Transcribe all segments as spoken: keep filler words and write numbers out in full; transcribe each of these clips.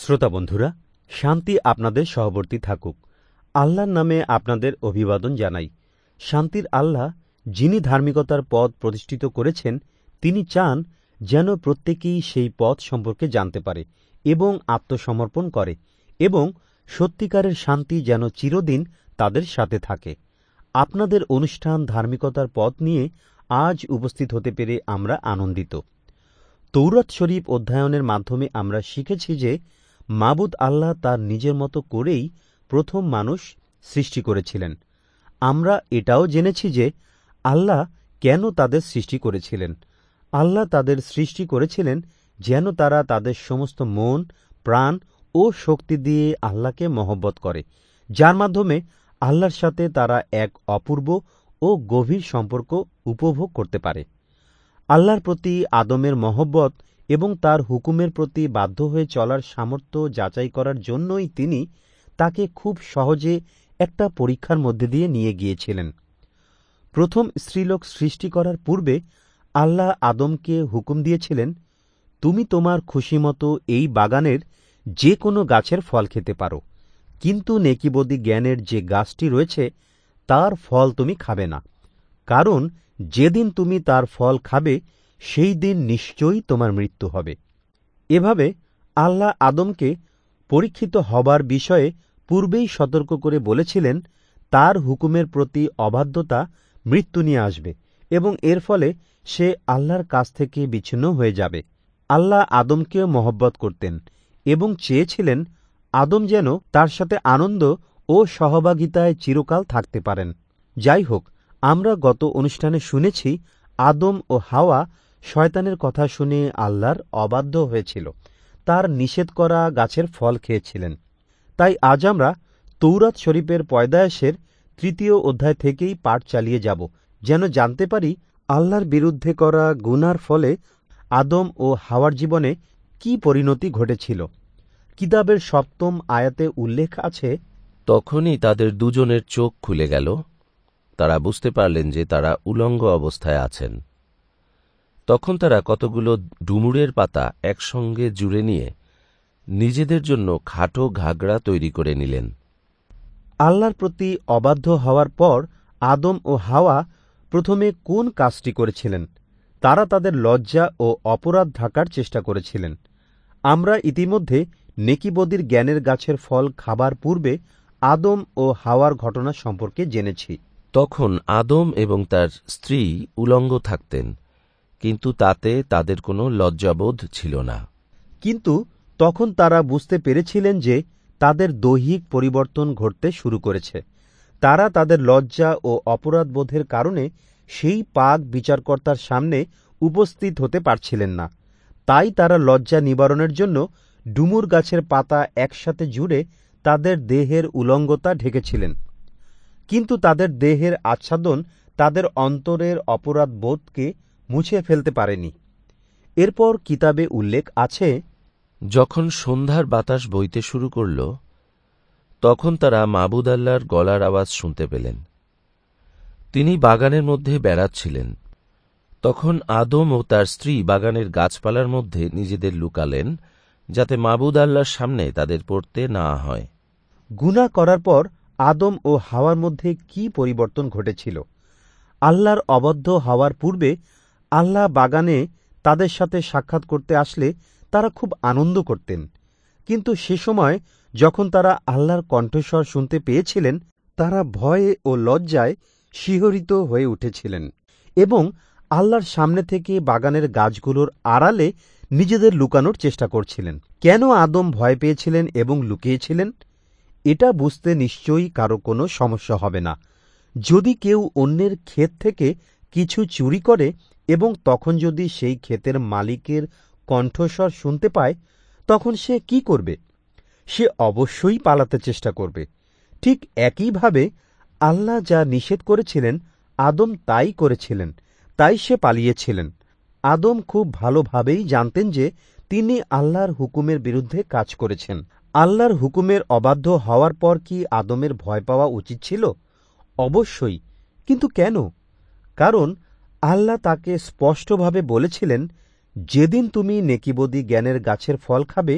শ্রোতা বন্ধুরা, শান্তি আপনাদের সহবর্তী থাকুক। আল্লাহর নামে আপনাদের অভিবাদন জানাই। শান্তির আল্লাহ, যিনি ধার্মিকতার পথ প্রতিষ্ঠিত করেছেন, তিনি চান যেন প্রত্যেকেই সেই পথ সম্পর্কে জানতে পারে এবং আত্মসমর্পণ করে, এবং সত্যিকারের শান্তি যেন চিরদিন তাদের সাথে থাকে। আপনাদের অনুষ্ঠান ধার্মিকতার পথ নিয়ে আজ উপস্থিত হতে পেরে আমরা আনন্দিত। তৌরাত শরীফ অধ্যয়নের মাধ্যমে আমরা শিখেছি যে মাবুদ আল্লাহ তার নিজের মতো করেই প্রথম মানুষ সৃষ্টি করেছিলেন। আমরা এটাও জেনেছি যে আল্লাহ কেন তাদের সৃষ্টি করেছিলেন। আল্লাহ তাদের সৃষ্টি করেছিলেন যেন তারা তাদের সমস্ত মন, প্রাণ ও শক্তি দিয়ে আল্লাহকে মহব্বত করে, যার মাধ্যমে আল্লাহর সাথে তারা এক অপূর্ব ও গভীর সম্পর্ক উপভোগ করতে পারে। আল্লাহর প্রতি আদমের মহব্বত এবং তার হুকুমের প্রতি বাধ্য হয়ে চলার সামর্থ্য যাচাই করার জন্যই তিনি তাকে খুব সহজে একটা পরীক্ষার মধ্যে দিয়ে নিয়ে গিয়েছিলেন। প্রথম স্ত্রীলোক সৃষ্টি করার পূর্বে আল্লাহ আদমকে হুকুম দিয়েছিলেন, তুমি তোমার খুশিমতো এই বাগানের যে কোনো গাছের ফল খেতে পারো, কিন্তু নেকিবদী জ্ঞানের যে গাছটি রয়েছে তার ফল তুমি খাবে না, কারণ যেদিন তুমি তার ফল খাবে সেই দিন নিশ্চয়ই তোমার মৃত্যু হবে। এভাবে আল্লাহ আদমকে পরীক্ষিত হবার বিষয়ে পূর্বেই সতর্ক করে বলেছিলেন তার হুকুমের প্রতি অবাধ্যতা মৃত্যু নিয়ে আসবে এবং এর ফলে সে আল্লাহর কাছ থেকে বিচ্ছিন্ন হয়ে যাবে। আল্লাহ আদমকেও মহব্বত করতেন এবং চেয়েছিলেন আদম যেন তার সাথে আনন্দ ও সহভাগিতায় চিরকাল থাকতে পারেন। যাই হোক, আমরা গত অনুষ্ঠানে শুনেছি আদম ও হাওয়া শয়তানের কথা শুনে আল্লাহর অবাধ্য হয়েছিল, তার নিষেধ করা গাছের ফল খেয়েছিলেন। তাই আজ আমরা তৌরাত শরীফের পয়দায়েশের তৃতীয় অধ্যায় থেকেই পাঠ চালিয়ে যাব, যেন জানতে পারি আল্লাহর বিরুদ্ধে করা গুনার ফলে আদম ও হাওয়ার জীবনে কি পরিণতি ঘটেছিল। কিতাবের সপ্তম আয়াতে উল্লেখ আছে, তখনই তাদের দুজনের চোখ খুলে গেল, তারা বুঝতে পারলেন যে তারা উলঙ্গ অবস্থায় আছেন। তখন তারা কতগুলো ডুমুরের পাতা একসঙ্গে জুড়ে নিয়ে নিজেদের জন্য খাটো ঘাগড়া তৈরি করে নিলেন। আল্লাহর প্রতি অবাধ্য হওয়ার পর আদম ও হাওয়া প্রথমে কোন কাজটি করেছিলেন? তারা তাদের লজ্জা ও অপরাধ ঢাকার চেষ্টা করেছিলেন। আমরা ইতিমধ্যে নেকিবদির জ্ঞানের গাছের ফল খাবার পূর্বে আদম ও হাওয়ার ঘটনা সম্পর্কে জেনেছি। তখন আদম এবং তার স্ত্রী উলঙ্গ থাকতেন, কিন্তু তাতে তাদের কোনো লজ্জাবোধ ছিল না। কিন্তু তখন তারা বুঝতে পেরেছিলেন যে তাদের দৈহিক পরিবর্তন ঘটতে শুরু করেছে। তারা তাদের লজ্জা ও অপরাধবোধের কারণে সেই পাক বিচারকর্তার সামনে উপস্থিত হতে পারছিলেন না। তাই তারা লজ্জা নিবারণের জন্য ডুমুর গাছের পাতা একসাথে জুড়ে তাদের দেহের উলঙ্গতা ঢেকেছিলেন। কিন্তু তাদের দেহের আচ্ছাদন তাদের অন্তরের অপরাধ বোধকে মুছে ফেলতে পারেনি। এরপর কিতাবে উল্লেখ আছে, যখন সন্ধ্যার বাতাস বইতে শুরু করল, তখন তারা মাবুদ আল্লাহর গলার আওয়াজ শুনতে পেলেন। তিনি বাগানের মধ্যে বেড়াচ্ছিলেন। তখন আদম ও তার স্ত্রী বাগানের গাছপালার মধ্যে নিজেদের লুকালেন, যাতে মাবুদ আল্লাহর সামনে তাদের পড়তে না হয়। গুনাহ করার পর আদম ও হাওয়ার মধ্যে কি পরিবর্তন ঘটেছিল? আল্লাহর অবাধ্য হওয়ার পূর্বে আল্লাহ বাগানে তাদের সাথে সাক্ষাৎ করতে আসলে তারা খুব আনন্দ করতেন, কিন্তু সে সময় যখন তারা আল্লাহর কণ্ঠস্বর শুনতে পেয়েছিলেন, তারা ভয়ে ও লজ্জায় শিহরিত হয়ে উঠেছিলেন এবং আল্লাহর সামনে থেকে বাগানের গাছগুলোর আড়ালে নিজেদের লুকানোর চেষ্টা করছিলেন। কেন আদম ভয় পেয়েছিলেন এবং লুকিয়েছিলেন? এটা বুঝতে নিশ্চয়ই কারো কোনো সমস্যা হবে না। যদি কেউ অন্যের ক্ষেত থেকে কিছু চুরি করে এবং তখন যদি সেই ক্ষেতের মালিকের কণ্ঠস্বর শুনতে পায়, তখন সে কি করবে? সে অবশ্যই পালাতে চেষ্টা করবে। ঠিক একইভাবে আল্লাহ যা নিষেধ করেছিলেন আদম তাই করেছিলেন, তাই সে পালিয়েছিলেন। আদম খুব ভালোভাবেই জানতেন যে তিনি আল্লাহর হুকুমের বিরুদ্ধে কাজ করেছেন। আল্লাহর হুকুমের অবাধ্য হওয়ার পর কি আদমের ভয় পাওয়া উচিত ছিল? অবশ্যই। কিন্তু কেন? কারণ আল্লাহ তাকে স্পষ্টভাবে বলেছিলেন, যেদিন তুমি নেকিবদী জ্ঞানের গাছের ফল খাবে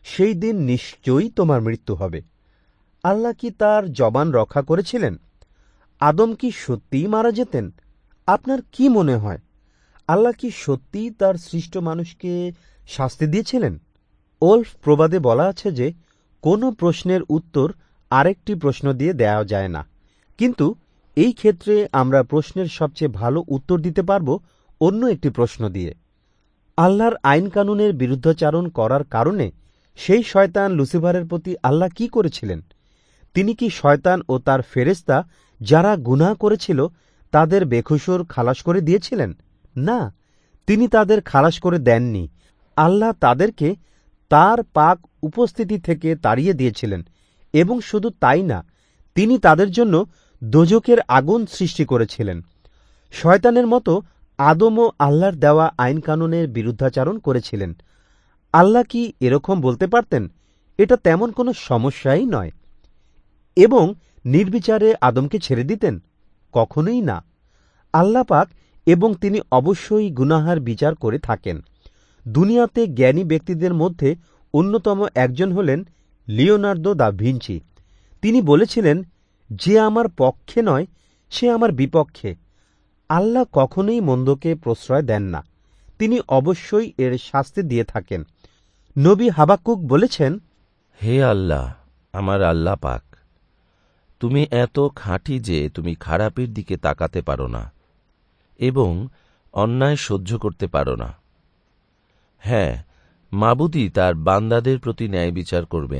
সেই দিন নিশ্চয়ই তোমার মৃত্যু হবে। আল্লাহ কি তার জবান রক্ষা করেছিলেন? আদম কি সত্যিই মারা যেতেন? আপনার কি মনে হয়, আল্লাহ কি সত্যিই তার সৃষ্ট মানুষকে শাস্তি দিয়েছিলেন? ওল্ফ প্রবাদে বলা আছে যে কোনো প্রশ্নের উত্তর আরেকটি প্রশ্ন দিয়ে দেওয়া যায় না, কিন্তু এই ক্ষেত্রে আমরা প্রশ্নের সবচেয়ে ভালো উত্তর দিতে পারব অন্য একটি প্রশ্ন দিয়ে। আল্লাহর আইন কানুনের বিরুদ্ধাচারণ করার কারণে সেই শয়তান লুসিফারের প্রতি আল্লাহ কি করেছিলেন? তিনি কি শয়তান ও তার ফেরেশতা যারা গুনাহ করেছিল তাদের বেকসুর খালাস করে দিয়েছিলেন? না, তিনি তাদের খালাস করে দেননি। আল্লাহ তাদেরকে তার পাক উপস্থিতি থেকে তাড়িয়ে দিয়েছিলেন, এবং শুধু তাই না, তিনি তাদের জন্য দোজখের আগুন সৃষ্টি করেছিলেন। শয়তানের মতো আদমও আল্লাহর দেওয়া আইন কানুনের বিরুদ্ধাচারণ করেছিলেন। আল্লাহ কি এরকম বলতে পারতেন, এটা তেমন কোনো সমস্যাই নয়, এবং নির্বিচারে আদমকে ছেড়ে দিতেন? কখনোই না। আল্লাহ পাক এবং তিনি অবশ্যই গুনাহার বিচার করে থাকেন। দুনিয়াতে জ্ঞানী ব্যক্তিদের মধ্যে অন্যতম একজন হলেন লিওনার্দো দা ভিঞ্চি। তিনি বলেছিলেন, যে আমার পক্ষে নয় সে আমার বিপক্ষে। আল্লাহ কখনোই মন্দকে প্রশ্রয় দেন না, তিনি অবশ্যই এর শাস্তি দিয়ে থাকেন। নবী হাবাক্কুক বলেছেন, হে আল্লাহ, আমার আল্লাহ পাক, তুমি এত খাঁটি যে তুমি খারাপের দিকে তাকাতে পারো না এবং অন্যায় সহ্য করতে পারো না। হ্যাঁ, মাবুদই তার বান্দাদের প্রতি ন্যায় বিচার করবেন।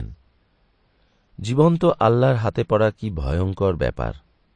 জীবন্ত আল্লাহর হাতে পড়া কি ভয়ঙ্কর ব্যাপার!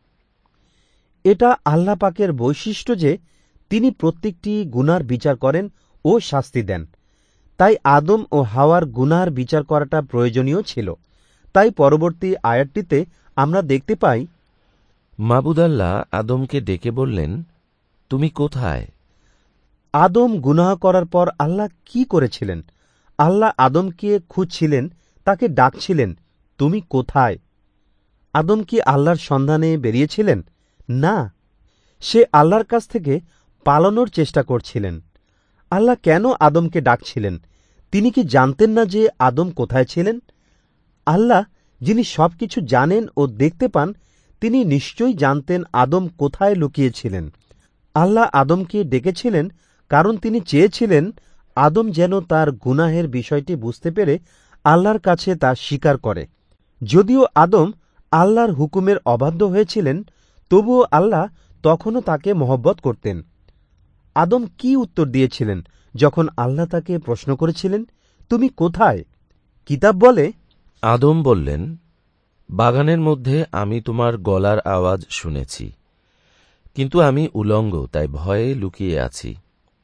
এটা আল্লাহ পাকের বৈশিষ্ট্য যে তিনি প্রত্যেকটি গুনার বিচার করেন ও শাস্তি দেন। তাই আদম ও হাওয়ার গুনার বিচার করাটা প্রয়োজনীয় ছিল। তাই পরবর্তী আয়াতটিতে আমরা দেখতে পাই, মাবুদ আল্লাহ আদমকে ডেকে বললেন, তুমি কোথায়? আদম গুনাহ করার পর আল্লাহ কি করেছিলেন? আল্লাহ আদমকে খুঁজছিলেন, তাকে ডাকছিলেন, তুমি কোথায়? আদম কি আল্লাহর সন্ধানে বেরিয়েছিলেন? না, সে আল্লাহর কাছ থেকে পালানোর চেষ্টা করছিলেন। আল্লাহ কেন আদমকে ডাকছিলেন? তিনি কি জানতেন না যে আদম কোথায় ছিলেন? আল্লাহ, যিনি সবকিছু জানেন ও দেখতে পান, তিনি নিশ্চয়ই জানতেন আদম কোথায় লুকিয়েছিলেন। আল্লাহ আদমকে ডেকেছিলেন কারণ তিনি চেয়েছিলেন আদম যেন তার গুনাহের বিষয়টি বুঝতে পেরে আল্লাহর কাছে তা স্বীকার করে। যদিও আদম আল্লাহর হুকুমের অবাধ্য হয়েছিলেন, তবুও আল্লাহ তখনও তাকে মহব্বত করতেন। আদম কি উত্তর দিয়েছিলেন যখন আল্লাহ তাকে প্রশ্ন করেছিলেন, তুমি কোথায়? কিতাব বলে, আদম বললেন, বাগানের মধ্যে আমি তোমার গলার আওয়াজ শুনেছি, কিন্তু আমি উলঙ্গ, তাই ভয়ে লুকিয়ে আছি।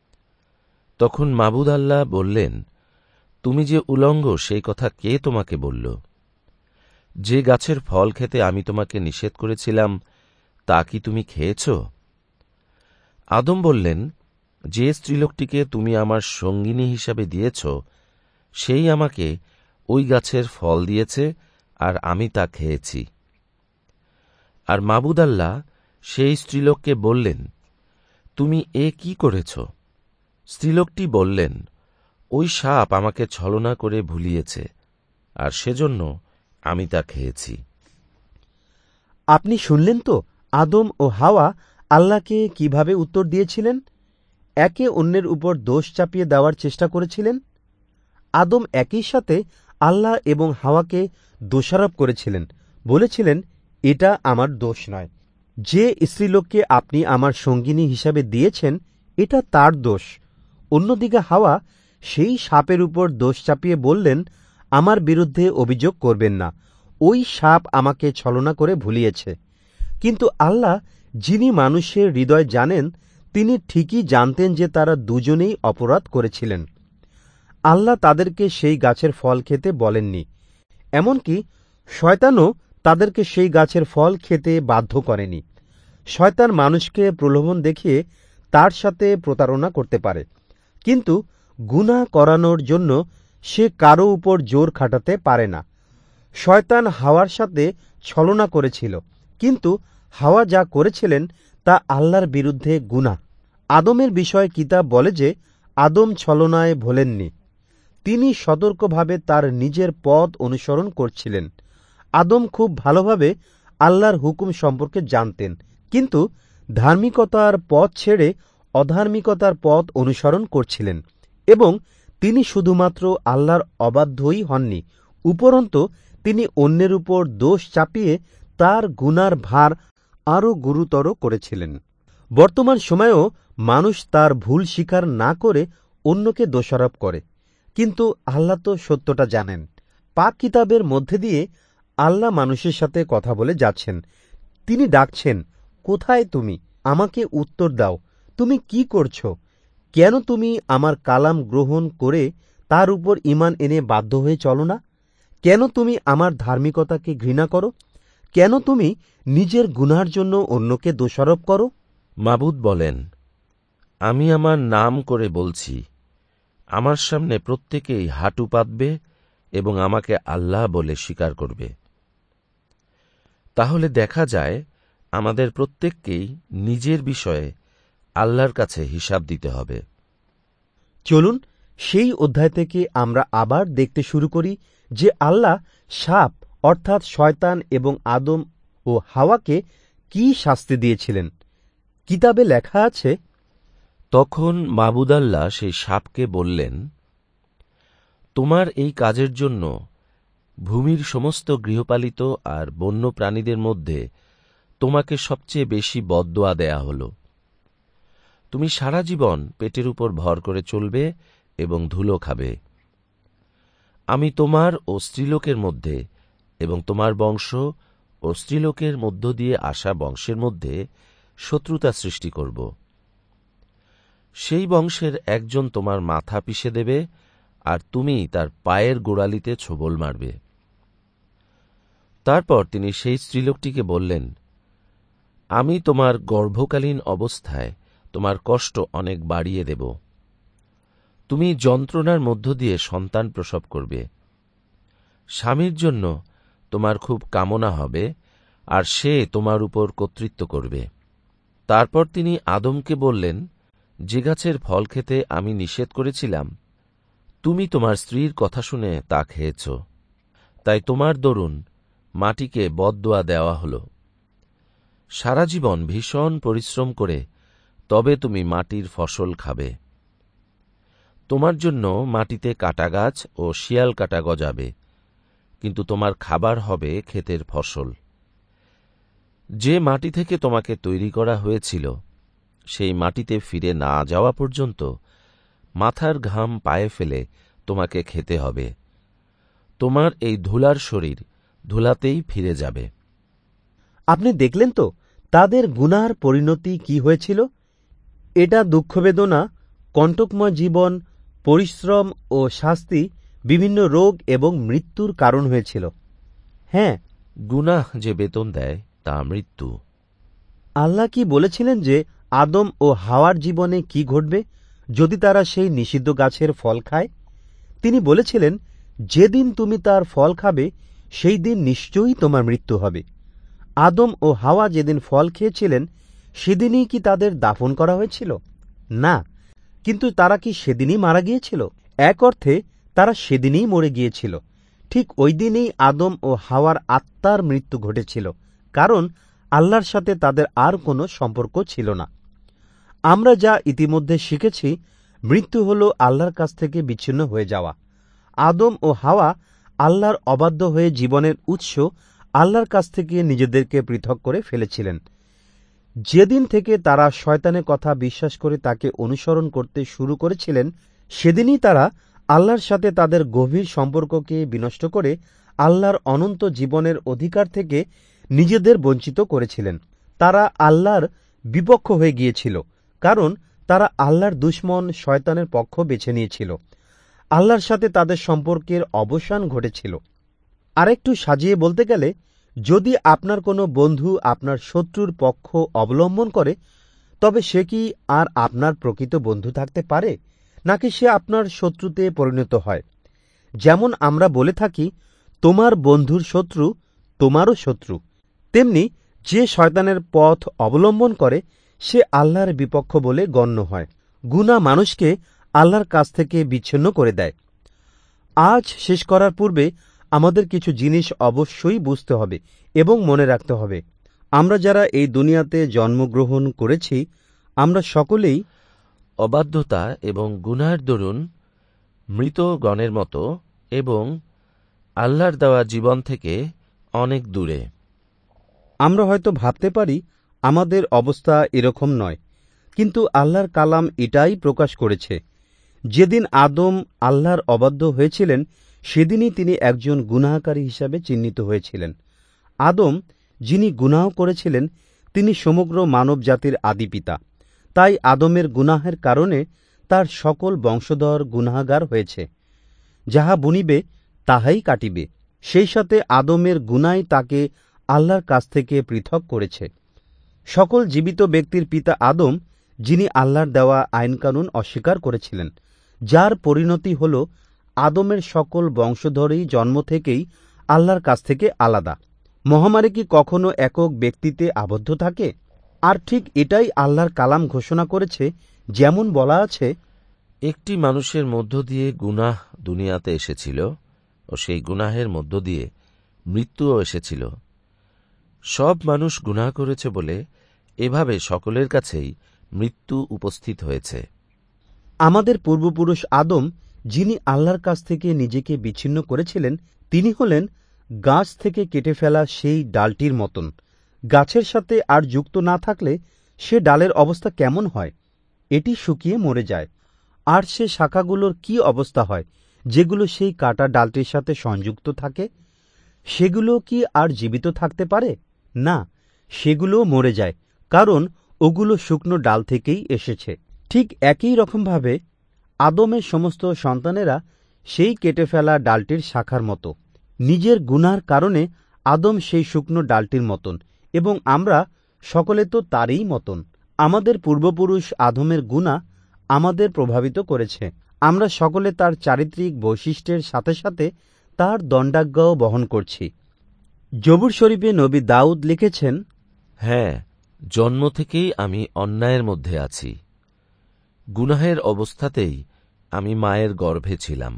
তখন মাবুদ আল্লাহ বললেন, তুমি যে উলঙ্গ সেই কথা কে তোমাকে বলল? যে গাছের ফল খেতে আমি তোমাকে নিষেধ করেছিলাম তা কি তুমি খেয়েছ? আদম বললেন, যে স্ত্রীলোকটিকে তুমি আমার সঙ্গিনী হিসাবে দিয়েছ সেই আমাকে ওই গাছের ফল দিয়েছে, আর আমি তা খেয়েছি। আর মাবুদ আল্লাহ সেই স্ত্রীলোককে বললেন, তুমি এ কি করেছ? স্ত্রীলোকটি বললেন, ওই সাপ আমাকে ছলনা করে ভুলিয়েছে, আর সেজন্য আমি তা খেয়েছি। আপনি শুনলেন তো আদম ও হাওয়া আল্লাহকে কিভাবে উত্তর দিয়েছিলেন? একে অন্যের উপর দোষ চাপিয়ে দেওয়ার চেষ্টা করেছিলেন। আদম একই সাথে আল্লাহ এবং হাওয়াকে দোষারোপ করেছিলেন, বলেছিলেন, এটা আমার দোষ নয়। যে স্ত্রীলোককে আপনি আমার সঙ্গিনী হিসাবে দিয়েছেন এটা তার দোষ। অন্যদিকে হাওয়া সেই সাপের উপর দোষ চাপিয়ে বললেন, আমার বিরুদ্ধে অভিযোগ করবেন না, ওই সাপ আমাকে ছলনা করে ভুলিয়েছে। কিন্তু আল্লাহ, যিনি মানুষের হৃদয় জানেন, তিনি ঠিকই জানতেন যে তারা দুজনেই অপরাধ করেছিলেন। আল্লাহ তাদেরকে সেই গাছের ফল খেতে বলেননি, এমনকি শয়তানও তাদেরকে সেই গাছের ফল খেতে বাধ্য করেনি। শয়তান মানুষকে প্রলোভন দেখিয়ে তার সাথে প্রতারণা করতে পারে, কিন্তু গুনাহ করানোর জন্য সে কারো উপর জোর খাটাতে পারে না। শয়তান হাওয়ার সাথে ছলনা করেছিল, কিন্তু হাওয়া যা করেছিলেন তা আল্লাহর বিরুদ্ধে গুনাহ। আদমের বিষয়ে কিতাব বলে যে আদম ছলনায় ভোলেননি, তিনি সতর্কভাবে তার নিজের পথ অনুসরণ করছিলেন। আদম খুব ভালোভাবে আল্লাহর হুকুম সম্পর্কে জানতেন, কিন্তু ধার্মিকতার পথ ছেড়ে অধার্মিকতার পথ অনুসরণ করছিলেন, এবং তিনি শুধুমাত্র আল্লাহর অবাধ্যই হননি, উপরন্তু তিনি অন্যের উপর দোষ চাপিয়ে তার গুনার ভার আরও গুরুতর করেছিলেন। বর্তমান সময়েও মানুষ তার ভুল স্বীকার না করে অন্যকে দোষারোপ করে, কিন্তু আল্লাহ তো সত্যটা জানেন। পাক কিতাবের মধ্যে দিয়ে আল্লাহ মানুষের সাথে কথা বলে যাচ্ছেন। তিনি ডাকছেন, কোথায় তুমি? আমাকে উত্তর দাও। তুমি কি করছ? কেন তুমি আমার কালাম গ্রহণ করে তার উপর ঈমান এনে বাধ্য হয়ে চলো না? কেন তুমি আমার ধার্মিকতাকে ঘৃণা করো? কেন তুমি নিজের গুনার জন্য অন্যকে দোষারোপ করো? মাবুদ বলেন, আমি আমার নাম করে বলছি, আমার সামনে প্রত্যেকেই হাঁটু পাতবে এবং আমাকে আল্লাহ বলে স্বীকার করবে। তাহলে দেখা যায় আমাদের প্রত্যেককেই নিজের বিষয়ে আল্লাহর কাছে হিসাব দিতে হবে। চলুন সেই অধ্যায় থেকে আমরা আবার দেখতে শুরু করি যে আল্লাহ সাপ অর্থাৎ শয়তান এবং আদম ও হাওয়াকে কি শাস্তি দিয়েছিলেন। কিতাবে লেখা আছে, তখন মাবুদ আল্লাহ সেই সাপকে বললেন, তোমার এই কাজের জন্য ভূমির সমস্ত গৃহপালিত আর বন্য প্রাণীদের মধ্যে তোমাকে সবচেয়ে বেশি বদদোয়া দেয়া হল। তুমি সারা জীবন পেটের উপর ভর করে চলবে এবং ধুলো খাবে। আমি তোমার ও স্ত্রীলোকের মধ্যে এবং তোমার বংশ ও স্ত্রীলোকের মধ্য দিয়ে আসা বংশের মধ্যে শত্রুতা সৃষ্টি করব। সেই বংশের একজন তোমার মাথা পিষে দেবে, আর তুমি তার পায়ের গোড়ালিতে ছোবল মারবে। তারপর তিনি সেই স্ত্রীলোকটিকে বললেন, আমি তোমার গর্ভকালীন অবস্থায় তোমার কষ্ট অনেক বাড়িয়ে দেব। তুমি যন্ত্রণার মধ্য দিয়ে সন্তান প্রসব করবে। স্বামীর জন্য তোমার খুব কামনা হবে, আর সে তোমার উপর কর্তৃত্ব করবে। তারপর তিনি আদমকে বললেন, যে গাছের ফল খেতে আমি নিষেধ করেছিলাম, তুমি তোমার স্ত্রীর কথা শুনে তা খেয়েছ, তাই তোমার দরুন মাটিকে বদদোয়া দেওয়া হল। সারা জীবন ভীষণ পরিশ্রম করে তবে তুমি মাটির ফসল খাবে। তোমার জন্য মাটিতে কাটা গাছ ও শিয়াল কাটা গজাবে, কিন্তু তোমার খাবার হবে ক্ষেতের ফসল। যে মাটি থেকে তোমাকে তৈরি করা হয়েছিল, সেই মাটিতে ফিরে না যাওয়া পর্যন্ত মাথার ঘাম পায়ে ফেলে তোমাকে খেতে হবে। তোমার এই ধুলার শরীর ধুলাতেই ফিরে যাবে। আপনি দেখলেন তো তাদের গুনার পরিণতি কি হয়েছিল? এটা দুঃখবেদনা, কণ্টকময় জীবন, পরিশ্রম ও শাস্তি, বিভিন্ন রোগ এবং মৃত্যুর কারণ হয়েছিল। হ্যাঁ, গুনাহ যে বেতন দেয় তা মৃত্যু। আল্লাহ কি বলেছিলেন যে আদম ও হাওয়ার জীবনে কি ঘটবে যদি তারা সেই নিষিদ্ধ গাছের ফল খায়? তিনি বলেছিলেন, যেদিন তুমি তার ফল খাবে সেই দিন নিশ্চয়ই তোমার মৃত্যু হবে। আদম ও হাওয়া যেদিন ফল খেয়েছিলেন সেদিনই কি তাদের দাফন করা হয়েছিল? না, কিন্তু তারা কি সেদিনই মারা গিয়েছিল? এক অর্থে তারা সেদিনই মরে গিয়েছিল। ঠিক ওই দিনেই আদম ও হাওয়ার আত্মার মৃত্যু ঘটেছিল, কারণ আল্লাহর সাথে তাদের আর কোনো সম্পর্ক ছিল না। আমরা যা ইতিমধ্যে শিখেছি, মৃত্যু হল আল্লাহর কাছ থেকে বিচ্ছিন্ন হয়ে যাওয়া। আদম ও হাওয়া আল্লাহর অবাধ্য হয়ে জীবনের উৎস আল্লাহর কাছ থেকে নিজেদেরকে পৃথক করে ফেলেছিলেন। যেদিন থেকে তারা শয়তানের কথা বিশ্বাস করে তাকে অনুসরণ করতে শুরু করেছিলেন, সেদিনই তারা আল্লাহর সাথে তাদের গভীর সম্পর্ককে বিনষ্ট করে আল্লাহর অনন্ত জীবনের অধিকার থেকে নিজেদের বঞ্চিত করেছিলেন। তারা আল্লাহর বিপক্ষ হয়ে গিয়েছিল, কারণ তারা আল্লাহর দুশমন শয়তানের পক্ষ বেছে নিয়েছিল। আল্লাহর সাথে তাদের সম্পর্কের অবসান ঘটেছিল। আরেকটু সাজিয়ে বলতে গেলে, যদি আপনার কোনো বন্ধু আপনার শত্রুর পক্ষ অবলম্বন করে, তবে সে কি আর আপনার প্রকৃত বন্ধু থাকতে পারে, নাকি সে আপনার শত্রুতে পরিণত হয়? যেমন আমরা বলে থাকি, তোমার বন্ধুর শত্রু তোমারও শত্রু, তেমনি যে শয়তানের পথ অবলম্বন করে সে আল্লাহর বিপক্ষ বলে গণ্য হয়। গুনাহ মানুষকে আল্লাহর কাছ থেকে বিচ্ছিন্ন করে দেয়। আজ শেষ করার পূর্বে আমাদের কিছু জিনিস অবশ্যই বুঝতে হবে এবং মনে রাখতে হবে। আমরা যারা এই দুনিয়াতে জন্মগ্রহণ করেছি, আমরা সকলেই অবাধ্যতা এবং গুনাহের দরুন মৃতগণের মতো এবং আল্লাহর দেওয়া জীবন থেকে অনেক দূরে। আমরা হয়তো ভাবতে পারি আমাদের অবস্থা এরকম নয়, কিন্তু আল্লাহর কালাম এটাই প্রকাশ করেছে। যেদিন আদম আল্লাহর অবাধ্য হয়েছিলেন, সেদিনই তিনি একজন গুনাহকারী হিসাবে চিহ্নিত হয়েছিলেন। আদম, যিনি গুনাহ করেছিলেন, তিনি সমগ্র মানব জাতির আদিপিতা। তাই আদমের গুনাহের কারণে তার সকল বংশধর গুনাহগার হয়েছে। যাহা বুনিবে তাহাই কাটিবে। সেই সাথে আদমের গুনাই তাকে আল্লাহর কাছ থেকে পৃথক করেছে। সকল জীবিত ব্যক্তির পিতা আদম, যিনি আল্লাহর দেওয়া আইনকানুন অস্বীকার করেছিলেন, যার পরিণতি হল আদমের সকল বংশধরই জন্ম থেকেই আল্লাহর কাছ থেকে আলাদা। মহামারী কি কখনো একক ব্যক্তিতে আবদ্ধ থাকে? আর ঠিক এটাই আল্লাহর কালাম ঘোষণা করেছে, যেমন বলা আছে, একটি মানুষের মধ্য দিয়ে গুনাহ দুনিয়াতে এসেছিল ও সেই গুনাহের মধ্য দিয়ে মৃত্যুও এসেছিল। সব মানুষ গুনাহ করেছে বলে এভাবে সকলের কাছেই মৃত্যু উপস্থিত হয়েছে। আমাদের পূর্বপুরুষ আদম, যিনি আল্লাহর কাছ থেকে নিজেকে বিচ্ছিন্ন করেছিলেন, তিনি হলেন গাছ থেকে কেটে ফেলা সেই ডালটির মতন। গাছের সাথে আর যুক্ত না থাকলে সে ডালের অবস্থা কেমন হয়? এটি শুকিয়ে মরে যায়। আর সে শাখাগুলোর কি অবস্থা হয় যেগুলো সেই কাটা ডালটির সাথে সংযুক্ত থাকে? সেগুলো কি আর জীবিত থাকতে পারে? না, সেগুলোও মরে যায়, কারণ ওগুলো শুকনো ডাল থেকেই এসেছে। ঠিক একই রকমভাবে আদমের সমস্ত সন্তানেরা সেই কেটে ফেলা ডালটির শাখার মতো। নিজের গুনার কারণে আদম সেই শুকনো ডালটির মতন, এবং আমরা সকলে তো তারই মতন। আমাদের পূর্বপুরুষ আদমের গুনাহ আমাদের প্রভাবিত করেছে। আমরা সকলে তার চারিত্রিক বৈশিষ্ট্যের সাথে সাথে তার দণ্ডাজ্ঞাও বহন করছি। জবুর শরীফে নবী দাউদ লিখেছেন, হ্যাঁ, জন্ম থেকেই আমি অন্যায়ের মধ্যে আছি। গুনাহের অবস্থাতেই আমি মায়ের গর্ভে ছিলাম।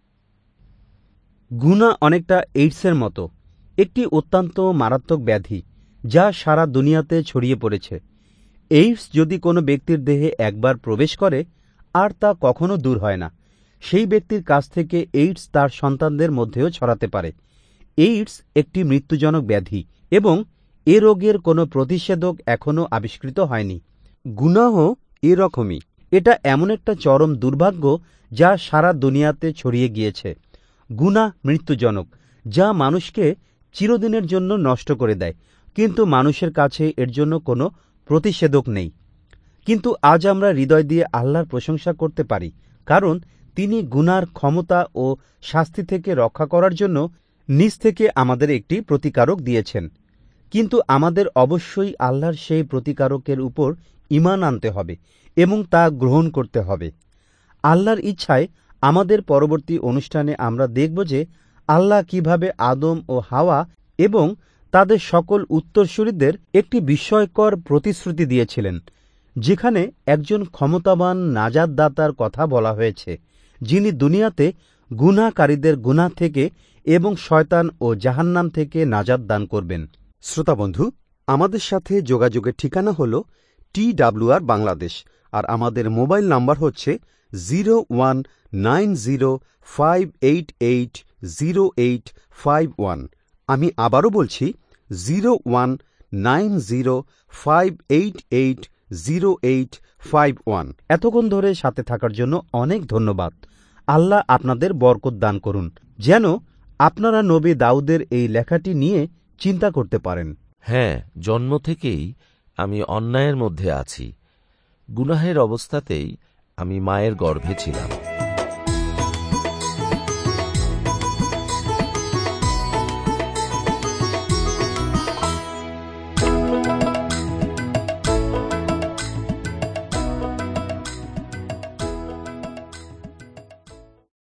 গুনাহ অনেকটা এইডসের মতো, একটি অত্যন্ত মারাত্মক ব্যাধি যা সারা দুনিয়াতে ছড়িয়ে পড়েছে। এইডস যদি কোনো ব্যক্তির দেহে একবার প্রবেশ করে, আর তা কখনো দূর হয় না। সেই ব্যক্তির কাছ থেকে এইডস তার সন্তানদের মধ্যেও ছড়াতে পারে। এইডস একটি মৃত্যুজনক ব্যাধি এবং এ রোগের কোনো প্রতিষেধক এখনও আবিষ্কৃত হয়নি। গুনাহ এরকমই। এটা এমন একটা চরম দুর্ভাগ্য যা সারা দুনিয়াতে ছড়িয়ে গিয়েছে। গুনাহ মৃত্যুজনক, যা মানুষকে চিরদিনের জন্য নষ্ট করে দেয়, কিন্তু মানুষের কাছে এর জন্য কোনো প্রতিষেধক নেই। কিন্তু আজ আমরা হৃদয় দিয়ে আল্লাহর প্রশংসা করতে পারি, কারণ তিনি গুনার ক্ষমতা ও শাস্তি থেকে রক্ষা করার জন্য নিজ থেকে আমাদের একটি প্রতিকারক দিয়েছেন। কিন্তু আমাদের অবশ্যই আল্লাহর সেই প্রতিকারকের উপর ঈমান আনতে হবে এবং তা গ্রহণ করতে হবে। আল্লাহর ইচ্ছায় আমাদের পরবর্তী অনুষ্ঠানে আমরা দেখব যে আল্লাহ কিভাবে আদম ও হাওয়া এবং তাদের সকল উত্তরসূরিদের একটি বিস্ময়কর প্রতিশ্রুতি দিয়েছিলেন, যেখানে একজন ক্ষমতাবান নাজাতদাতার কথা বলা হয়েছে, যিনি দুনিয়াতে গুনাহকারীদের গুনাহ থেকে এবং শয়তান ও জাহান্নাম থেকে নাজাত দান করবেন। শ্রোতা বন্ধু, আমাদের সাথে যোগাযোগের ঠিকানা হল টি ডাব্লিউ আর বাংলাদেশ, আর আমাদের মোবাইল নাম্বার হচ্ছে zero one nine zero five eight eight zero eight five one. আমি আবারও বলছি, zero one nine zero five eight eight zero eight five one. এতক্ষণ ধরে সাথে থাকার জন্য অনেক ধন্যবাদ। আল্লাহ আপনাদের বরকত দান করুন, যেন আপনারা নবী দাউদের এই লেখাটি নিয়ে চিন্তা করতে পারেন। হ্যাঁ, জন্ম থেকেই আমি অন্যায়ের মধ্যে আছি। গুনাহের অবস্থাতেই আমি মায়ের গর্ভে ছিলাম।